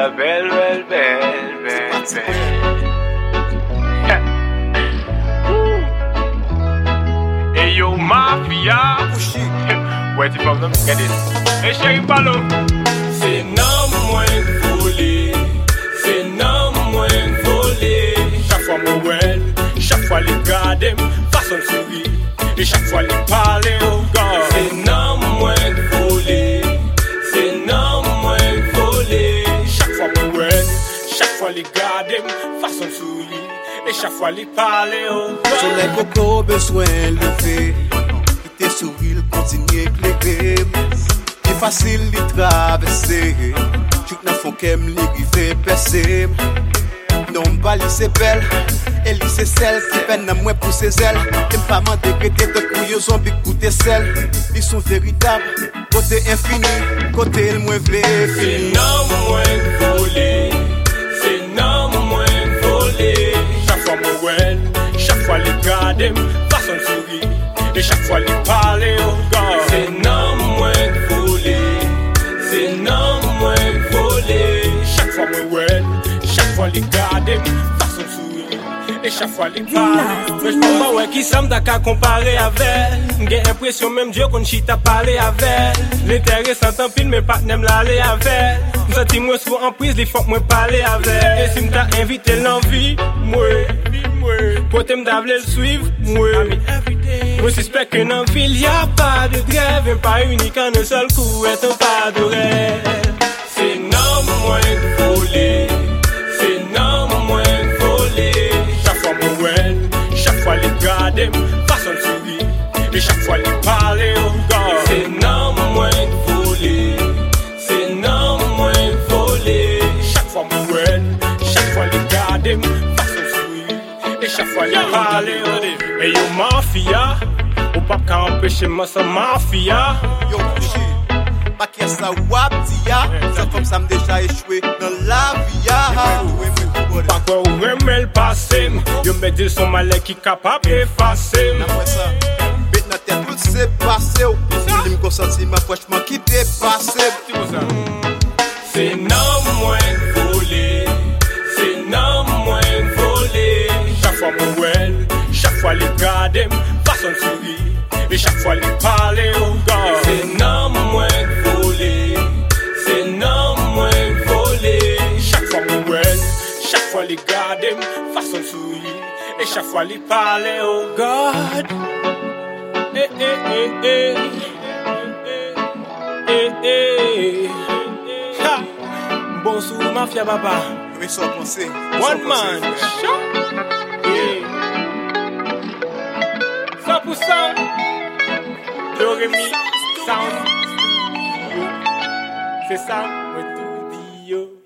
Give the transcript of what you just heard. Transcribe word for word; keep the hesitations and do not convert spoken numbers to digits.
la belle, belle, belle, belle, belle. Hey yo, mafia. Where you from them? Get it. Hey, Sherry Palo. C'est non moins volé, c'est non moins volé. Chaque fois moi well, chaque fois les garder, façon de sourire. Et chaque fois les parler au gars. C'est non moins volé, c'est non moins volé. Chaque fois moi well, chaque fois les garder, façon de sourire. Et chaque fois les parler au gars. Soleil beaucoup besoin lever. Tes sourires continuent éclairer. C'est facile de traverser. Tu n'as pas qu'aime les river percer. Non, pas c'est belle. Elle c'est celle qui peine à moi pour ses ailes. T'aimes pas m'en décréter de couilles zombies coûter celle. Ils sont véritables. Côté infini, côté le moins vrai. C'est non moins volé. C'est non moins volé. Chaque fois moi well, chaque fois les garder, façon de sourire. Et chaque fois les parler au gars. C'est non moins volé. C'est non moins volé. Chaque fois moi well, chaque fois les garder, façon de sourire. Et chaque fois les parler. Mais j'peux pas ouais qui ça m'da qu'à comparer avec. J'ai l'impression même Dieu qu'on chita parler avec. L'intéressant tant pis mes partenaires l'aller avec. Senti moi souvent en prise, les faut moi parler avec. Et si m'ta invité l'envie, moi, moi. Pour te m'davler le suivre, moi. Moi suspect que dans ville y'a pas de grève, et pas unique en un seul coup, est un pas de rêve. C'est non moins volé, c'est non moins volé. Chaque fois moi well, chaque fois les garder, façon de sourire. Et chaque fois les parler au gars. C'est non moins volé, c'est non moins volé. Chaque fois moi well, chaque fois les garder, façon de sourire. Et chaque fois les parler au gars. Et yo mafia, ou pas qu'à empêcher moi sa mafia. Yo couché, pas qu'il y a ça wap tia. Ça comme ça me déjà échoué dans la vie. Pas quoi ou remel le passé. Yo me dit son malais qui capable d'effacer. Après ça, bête na tête tout c'est passé. Il me consenti ma franchement qui dépasse. C'est non moins volé, c'est non moins volé. Chaque fois moi well, chaque fois les garder, façon de sourire. Et chaque fois les parler au gars. C'est non moins volé, c'est non moins volé. Chaque fois moi well, chaque fois les garder, façon de sourire. Et chaque fois les parler au God. Eh eh eh eh eh eh. Ha. Bon sous mafia papa. Oui, ça pensé. One man. cent pour cent. Doremi sound. C'est ça, ouais tout dit yo.